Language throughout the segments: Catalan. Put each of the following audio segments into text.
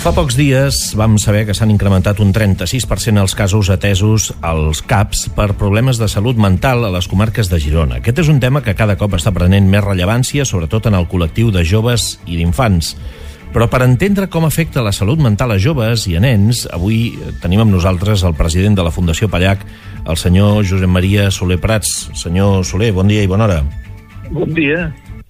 Fa pocs dies vam saber que s'han incrementat un 36% els casos atesos als CAPs per problemes de salut mental a les comarques de Girona. Aquest és un tema que cada cop està prenent més rellevància, sobretot en el col·lectiu de joves i d'infants. Però per entendre com afecta la salut mental a joves i a nens, avui tenim amb nosaltres el president de la Fundació Pallac, el senyor Josep Maria Soler Prats. Senyor Soler, bon dia i bona hora. Bon dia.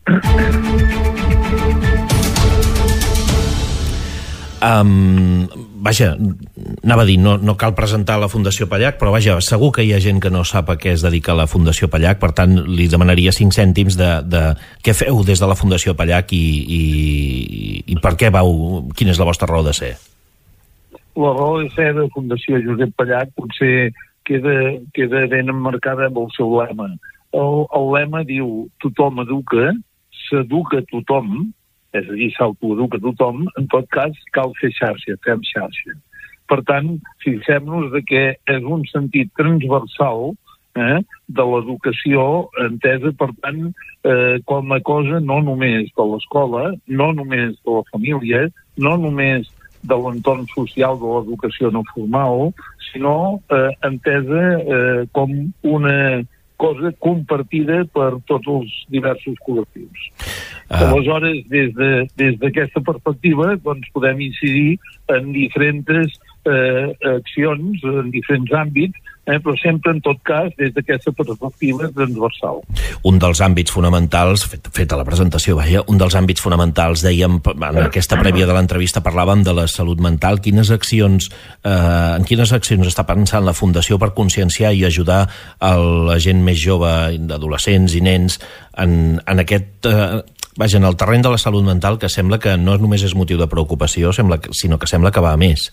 Vaja, anava a dir, no cal presentar la Fundació Pallac, però vaja, segur que hi ha gent que no sap a què es dedica la Fundació Pallac, per tant, li demanaria 5 cèntims de què feu des de la Fundació Pallac i per què quina és la vostra raó de ser? La raó de ser de Fundació Josep Pallac potser queda ben emmarcada amb el seu lema. El lema diu, tothom educa, s'educa tothom, és a dir, s'autoeduca tothom, en tot cas cal fer xarxa, fem xarxa. Per tant, fixem-nos que és un sentit transversal de l'educació entesa, per tant, com a cosa no només de l'escola, no només de la família, no només de l'entorn social de l'educació no formal, sinó entesa com una cosa compartida per tots els diversos col·lectius. Aleshores, des d'aquesta perspectiva, doncs podem incidir en diferents accions, en diferents àmbits, però sempre, en tot cas, des d'aquesta perspectiva transversal. Un dels àmbits fonamentals, feta la presentació, vaja, un dels àmbits fonamentals, dèiem, en aquesta prèvia de l'entrevista parlàvem de la salut mental. En quines accions està pensant la Fundació per conscienciar i ajudar a la gent més jove, d'adolescents i nens, en aquest... Vaja, en el terreny de la salut mental, que sembla que no només és motiu de preocupació, sinó que sembla que va a més.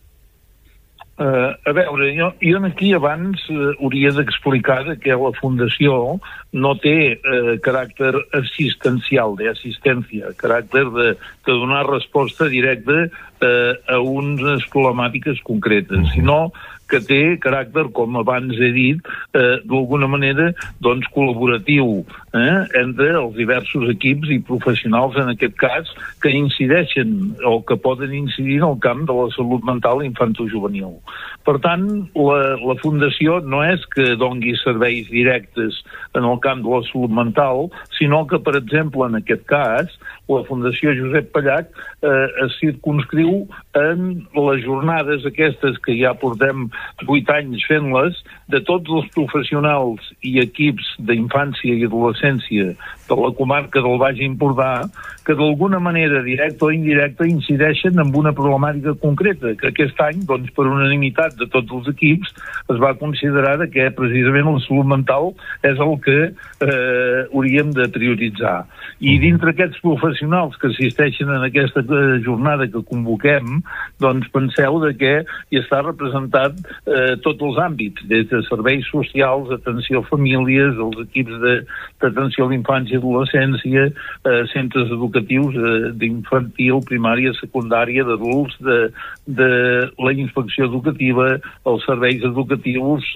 A veure, jo aquí abans hauria d'explicar que la Fundació no té caràcter assistencial, d'assistència, caràcter de donar resposta directa a unes problemàtiques concretes, sinó que té caràcter, com abans he dit, d'alguna manera, doncs, col·laboratiu entre els diversos equips i professionals, en aquest cas, que incideixen o que poden incidir en el camp de la salut mental infantojuvenil. Per tant, la Fundació no és que dongui serveis directes en el camp de la salut mental, sinó que, per exemple, en aquest cas, la Fundació Josep Pallac es circumscriu en les jornades aquestes que ja portem 8 anys fent-les, de tots els professionals i equips d'infància i adolescència de la comarca del Baix Empordà, que d'alguna manera, directa o indirecta, incideixen en una problemàtica concreta, que aquest any, doncs, per unanimitat de tots els equips, es va considerar que precisament la salut mental és el que hauríem de prioritzar. I dintre aquests professionals que assisteixen en aquesta jornada que convoquem, doncs penseu que hi està representat tots els àmbits, des de serveis socials, atenció a famílies, els equips d'atenció a l'infància i adolescència, centres educatius d'infantil, primària, secundària, d'adults, de la inspecció educativa, els serveis educatius,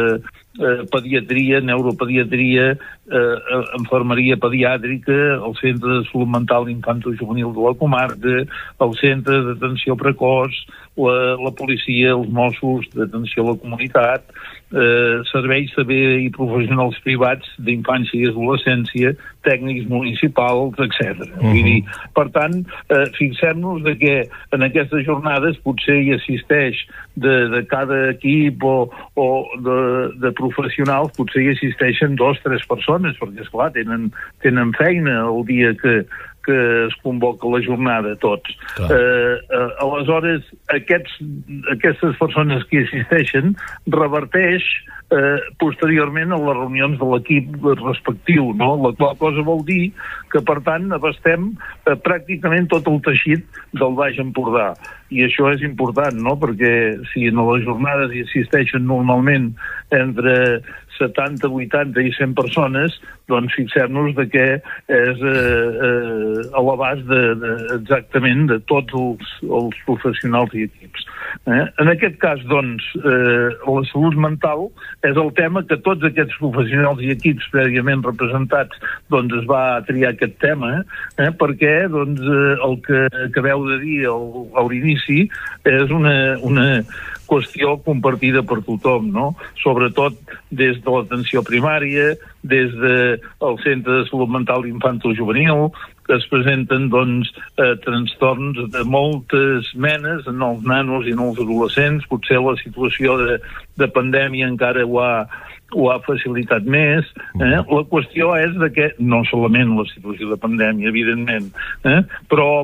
pediatria, neuropediatria, infermeria pediàtrica, el centre de salut mental infantojuvenil de la comarca, el centre d'atenció precoç, la policia, els Mossos d'atenció a la comunitat, serveis també i professionals privats d'infància i adolescència, tècnics municipals, etc. Vull dir, per tant, fixem-nos que en aquestes jornades potser hi assisteix de cada equip o de professionals, potser hi assisteixen 2 o 3 persones, perquè, esclar, tenen feina el dia que es convoca la jornada, tots. Aleshores, aquestes persones que hi assisteixen reverteix posteriorment a les reunions de l'equip respectiu, no? La qual cosa vol dir que, per tant, abastem pràcticament tot el teixit del Baix Empordà. I això és important, no? Perquè si en les jornades hi assisteixen normalment entre 70, 80 i 100 persones, doncs fixem-nos de què és a l'abast exactament de tots els professionals i equips. En aquest cas, doncs, la salut mental és el tema que tots aquests professionals i equips prèviament representats doncs es va triar aquest tema, perquè doncs, el que acabeu de dir a l'inici és una qüestió compartida per tothom, no? Sobretot des de l'atenció primària, des del Centre de Salut Mental Infantojuvenil, que es presenten doncs, trastorns de moltes menes en els nanos i en els adolescents. Potser la situació de pandèmia encara ho ha facilitat més. La qüestió és de que, no solament la situació de pandèmia, evidentment, però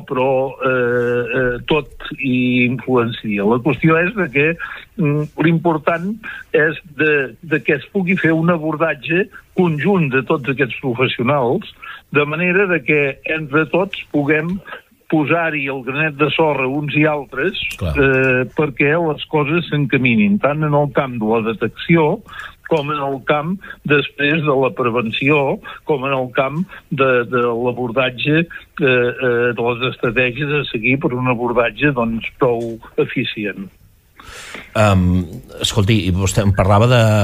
tot hi influencia. La qüestió és de que l'important és de que es pugui fer un abordatge conjunt de tots aquests professionals, de manera de que entre tots puguem posar-hi el granet de sorra uns i altres perquè les coses s'encaminin, tant en el camp de la detecció com en el camp després de la prevenció, com en el camp de l'abordatge de les estratègies a seguir per un abordatge doncs, prou eficient. Escolti, vostè em parlava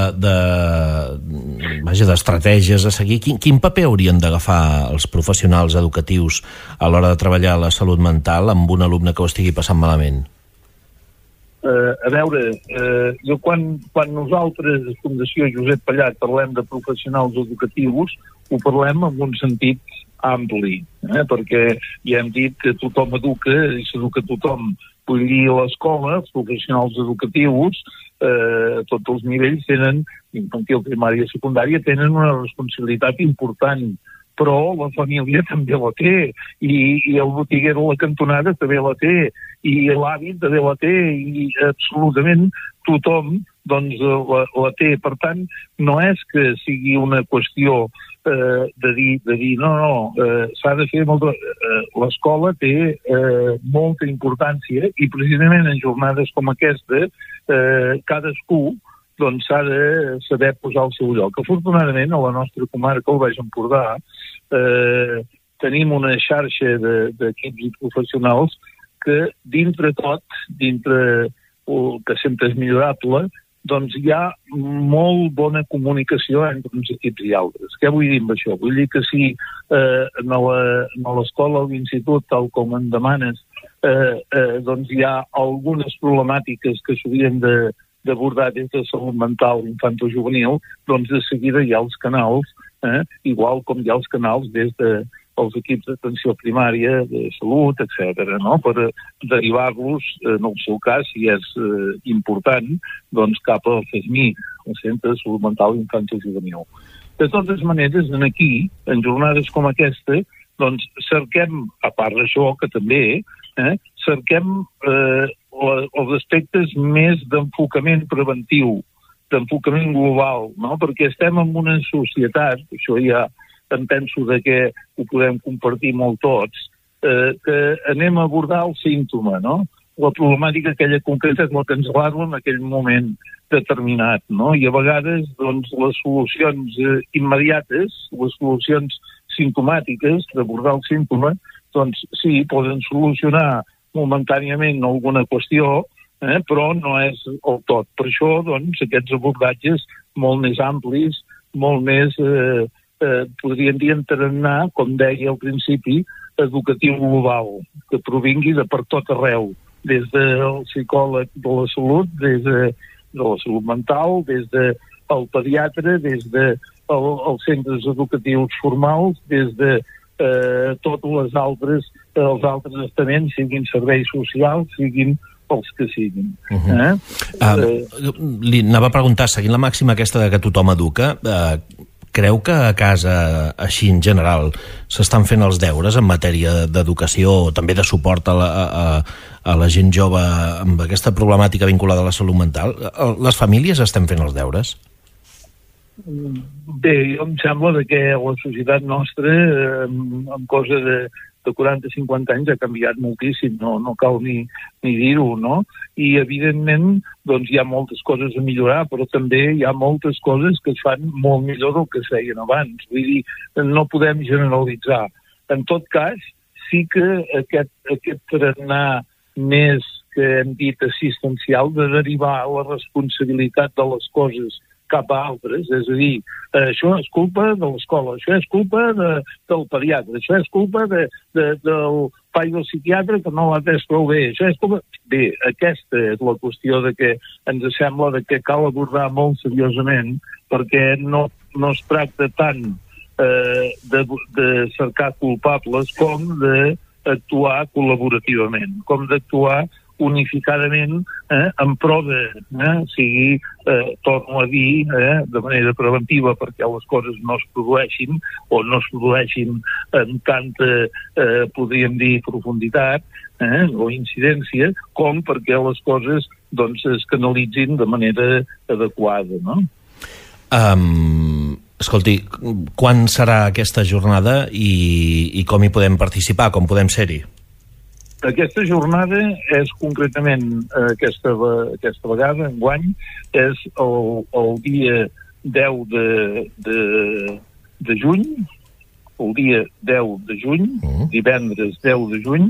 d'estratègies a seguir. Quin paper haurien d'agafar els professionals educatius a l'hora de treballar la salut mental amb un alumne que ho estigui passant malament? A veure, jo quan nosaltres, a Fundació Josep Pallach, parlem de professionals educatius, ho parlem en un sentit ampli, perquè ja hem dit que tothom educa i s'educa tothom. Vull dir, a l'escola, els professionals educatius, tots els nivells tenen, infantil, primària i secundària, tenen una responsabilitat important, però la família també la té, i el botiguer de la cantonada també la té, i l'àvit també la té, i absolutament tothom doncs la té. Per tant, no és que sigui una qüestió de dir no, s'ha de fer molt... L'escola té molta importància i precisament en jornades com aquesta cadascú doncs s'ha de saber posar al seu lloc. Afortunadament, a la nostra comarca, el Baix Empordà, tenim una xarxa d'equips i professionals que dintre tot, que sempre és millorable, doncs hi ha molt bona comunicació entre uns equips i altres. Què vull dir amb això? Vull dir que si a l'escola o a l'institut, tal com em demanes, doncs hi ha algunes problemàtiques que s'haurien d'abordar des de salut mental infantojuvenil, doncs de seguida hi ha els canals, igual com hi ha els canals des dels equips d'atenció primària, de salut, etc., no? Per derivar-los, en el seu cas, si és important, doncs cap al CESMI, el Centre de Salut Mental Infantojuvenil. De totes maneres, aquí, en jornades com aquesta, doncs cerquem, a part d'això, que també, cerquem els aspectes més d'enfocament preventiu, d'enfocament global, no? Perquè estem en una societat, això ja em penso que ho podem compartir molt tots, que anem a abordar el símptoma, no? La problemàtica aquella concreta és la que ens alarma en aquell moment determinat, no? I a vegades, doncs, les solucions immediates, les solucions simptomàtiques d'abordar el símptoma, doncs sí, poden solucionar momentàniament alguna qüestió, però no és el tot. Per això, doncs, aquests abordatges molt més amplis, molt més, podríem dir, entrenar, com deia al principi, educatiu global, que provingui de per tot arreu, des del psicòleg de la salut, des de la salut mental, des del pediatre, des dels centres educatius formals, des de tots els altres estaments, siguin serveis socials, siguin els que siguin. Li anava a preguntar, seguint la màxima aquesta de que tothom educa, creu que a casa, així en general, s'estan fent els deures en matèria d'educació o també de suport a la gent jove amb aquesta problemàtica vinculada a la salut mental? Les famílies estem fent els deures? Bé, jo em sembla que la societat nostra, en cosa de 40-50 anys ha canviat moltíssim, no cal ni dir-ho, no? I, evidentment, doncs hi ha moltes coses a millorar, però també hi ha moltes coses que es fan molt millor del que es feien abans. Vull dir, no podem generalitzar. En tot cas, sí que aquest tarannà més que hem dit assistencial de derivar la responsabilitat de les coses cap a altres, és a dir, això és culpa de l'escola, això és culpa del pediatre, això és culpa del pai del psiquiatre que no l'ha atès prou bé, això és culpa... Bé, aquesta és la qüestió de que ens sembla que cal abordar molt seriosament, perquè no es tracta tant de cercar culpables com d'actuar col·laborativament, com d'actuar unificadament en pro de, sigui, torno a dir, de manera preventiva perquè les coses no es produeixin o no es produeixin amb tanta, podríem dir, profunditat o incidència, com perquè les coses doncs es canalitzin de manera adequada, no? Escolti, quan serà aquesta jornada i com hi podem participar, com podem ser-hi? Aquesta jornada és concretament aquesta vegada, enguany, és el dia 10 de juny, divendres 10 de juny,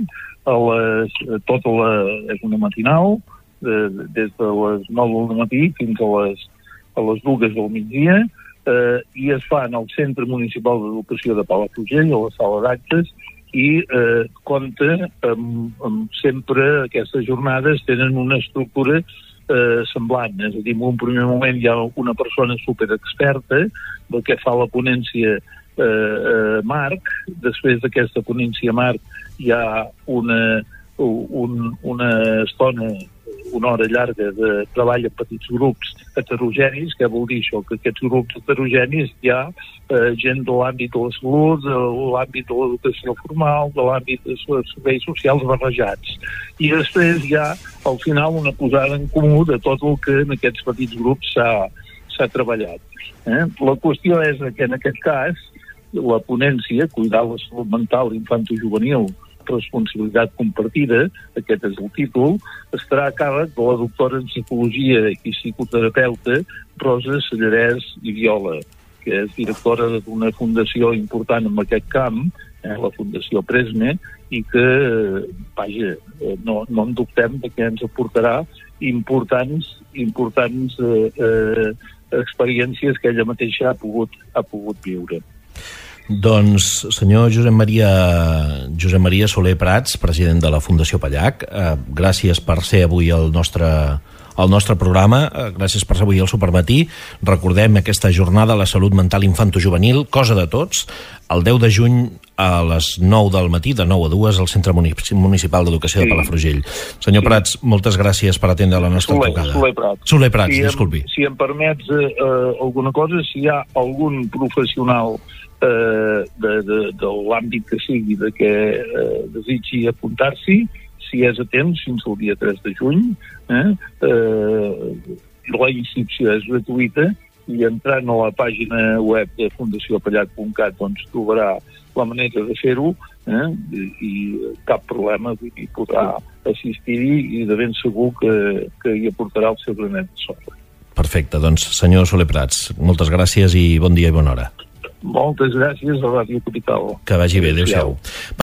és una matinal, des de les 9 del matí fins a les 2 del migdia, i es fa en el Centre Municipal d'Educació de Palafrugell, a la sala d'actes, i compta amb sempre aquestes jornades tenen una estructura semblant, és a dir, en un primer moment hi ha una persona superexperta del que fa la ponència Marc, després d'aquesta ponència Marc hi ha una estona, una hora llarga de treball en petits grups heterogenis, que vol dir això, que aquests grups heterogenis hi ha gent de l'àmbit de la salut, de l'àmbit de l'educació formal, de l'àmbit dels serveis socials barrejats. I després hi ha, al final, una posada en comú de tot el que en aquests petits grups s'ha treballat. La qüestió és que, en aquest cas, la ponència, cuidar la salut mental infantojuvenil, responsabilitat compartida, aquest és el títol, estarà a càrrec de la doctora en psicologia i psicoterapeuta Rosa Sallarès i Viola, que és directora d'una fundació important en aquest camp, la Fundació Presme, i que, vaja, no en dubtem de que ens aportarà importants experiències que ella mateixa ha pogut viure. Doncs, senyor Josep Maria Soler Prats, president de la Fundació Pallac, gràcies per ser avui al nostre programa, gràcies per ser avui al Supermatí. Recordem aquesta jornada a la salut mental infantojuvenil, cosa de tots, el 10 de juny a les 9 del matí, de 9 a 2, al Centre Municipal d'Educació de Palafrugell. Senyor Prats, moltes gràcies per atendre la nostra trucada. Soler Prats, disculpi. Si em permets alguna cosa, si hi ha algun professional de l'àmbit que sigui de que desitgi apuntar-s'hi, si és a temps, fins al dia 3 de juny, la inscripció és gratuïta i entrant a la pàgina web de fundaciopallac.cat doncs trobarà la manera de fer-ho i cap problema, podrà assistir-hi i de ben segur que hi aportarà el seu granet de sorra. Perfecte, doncs senyor Soler Prats, moltes gràcies i bon dia i bona hora. Moltes gràcies a Ràdio Capital. Que vagi bé, adéu-siau.